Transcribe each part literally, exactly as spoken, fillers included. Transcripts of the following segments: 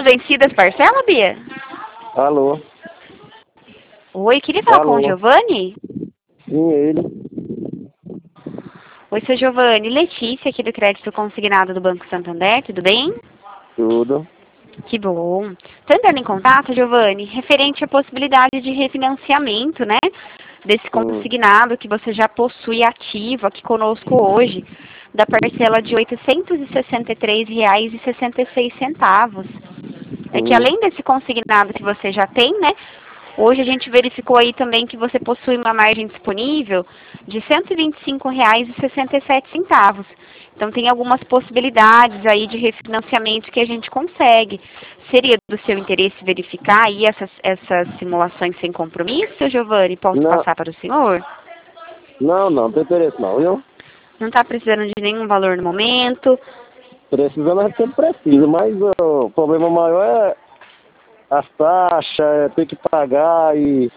vencidas parcelas, Bia? Alô? Oi, queria falar Alô? com o Giovanni? Sim, ele. Oi, seu Giovanni. Letícia, aqui do Crédito Consignado do Banco Santander, tudo bem? Tudo. Que bom. Estou entrando em contato, Giovanni, referente à possibilidade de refinanciamento, né? Desse Hum. consignado que você já possui ativo aqui conosco hoje, da parcela de oitocentos e sessenta e três reais e sessenta e seis centavos. É que Hum. além desse consignado que você já tem, né? Hoje a gente verificou aí também que você possui uma margem disponível de cento e vinte e cinco reais e sessenta e sete centavos. Então tem algumas possibilidades aí de refinanciamento que a gente consegue. Seria do seu interesse verificar aí essas, essas simulações sem compromisso, seu Giovanni? Posso Não, passar para o senhor? não, não, tem interesse não, viu? Não está precisando de nenhum valor no momento? Precisando a gente sempre precisa, mas ó, o problema maior é as taxas, é ter que pagar e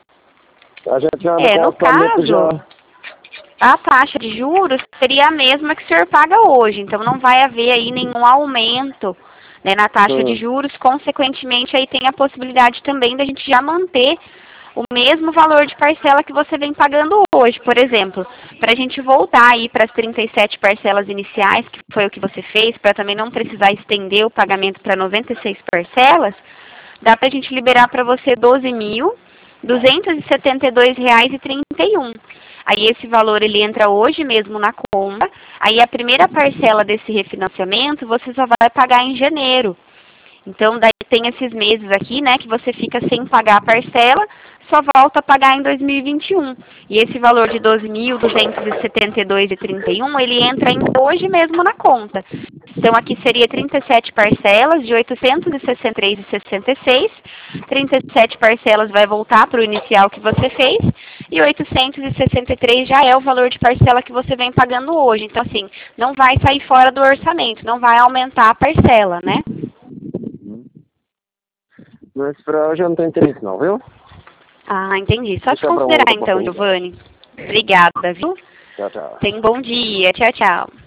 a gente anda É, com o no orçamento já. caso, a taxa de juros seria a mesma que o senhor paga hoje, então não vai haver aí nenhum aumento, né, na taxa de Hum. juros. Consequentemente, aí tem a possibilidade também da gente já manter o mesmo valor de parcela que você vem pagando hoje. Por exemplo, para a gente voltar aí para as trinta e sete parcelas iniciais, que foi o que você fez, para também não precisar estender o pagamento para noventa e seis parcelas, dá para a gente liberar para você doze mil duzentos e setenta e dois reais e trinta e um. Aí esse valor ele entra hoje mesmo na conta. Aí a primeira parcela desse refinanciamento você só vai pagar em janeiro. Então daí tem esses meses aqui, né, que você fica sem pagar a parcela, só volta a pagar em dois mil e vinte e um. E esse valor de doze mil duzentos e setenta e dois reais e trinta e um, ele entra ainda hoje mesmo na conta. Então aqui seria trinta e sete parcelas de oitocentos e sessenta e três reais e sessenta e seis. trinta e sete parcelas vai voltar para o inicial que você fez e oitocentos e sessenta e três já é o valor de parcela que você vem pagando hoje. Então assim, não vai sair fora do orçamento, não vai aumentar a parcela, né? Mas pra hoje eu não tenho interesse não, viu? Ah, entendi. Só te Deixa pra uma considerar outra então, oportunidade. Giovanni. Obrigada, viu? Tchau, tchau. Tenha um bom dia. Tchau, tchau.